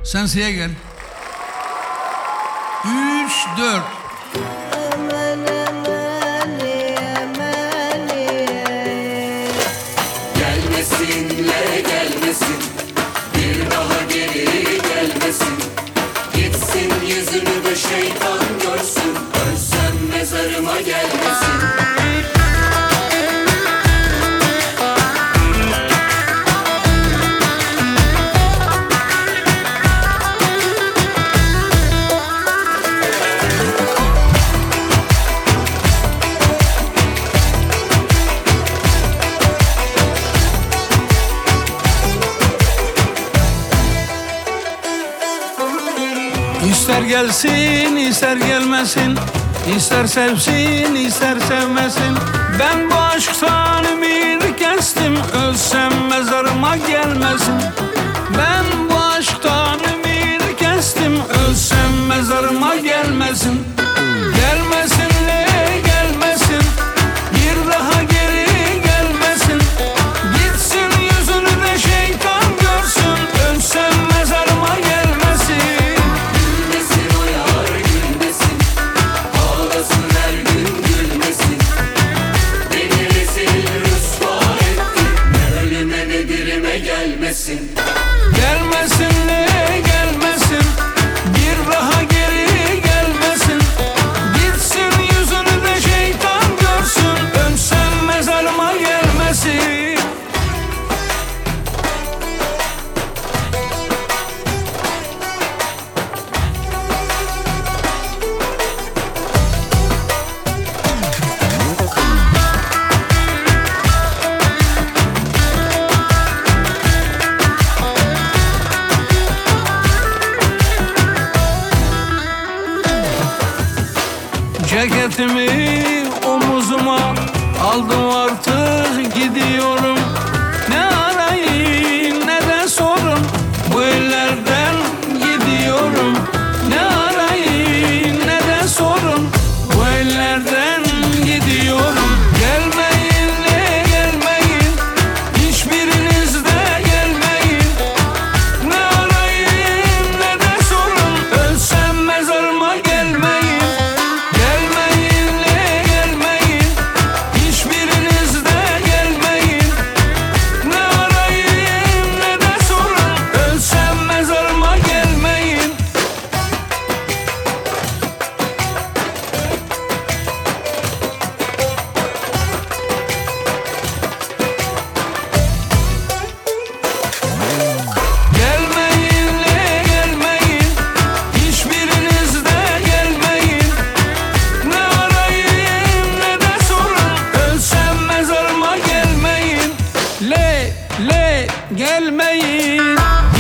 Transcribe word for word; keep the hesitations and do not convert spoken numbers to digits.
Sen S'ye gel. Üç, dört. Gelmesinle gelmesin, bir daha geri gelmesin. Gitsin yüzünü de şeytan görsün, ölsem mezarıma gelmesin. İster gelsin, ister gelmesin, ister sevsin, ister sevmesin. Ben bu aşktan ümit kestim, ölsem mezarıma gelmesin. Ben bu aşktan ümit kestim, ölsem mezarıma gelmesin. Gelmesin de gelmesin, bir daha geri gelmesin. Gitsin yüzünü de şeytan görsün, ölsem mezarıma gelmesin. Gelmesin. Gelmesin de gelmesin, bir daha geri gelmesin. Gitsin yüzünü de şeytan görsün, ölsem mezarıma gelmesin. Ceketimi omuzuma aldım, artık gidiyorum. Ne arayın ne de sorun, bu ellerden gidiyorum. Ne arayın ne de sorun, bu ellerden gidiyorum. Gelmeyin de gelmeyin, hiçbiriniz de gelmeyin. Ne arayın ne de sorun, ölsem mezarıma gelmeyin. Gelmeyin.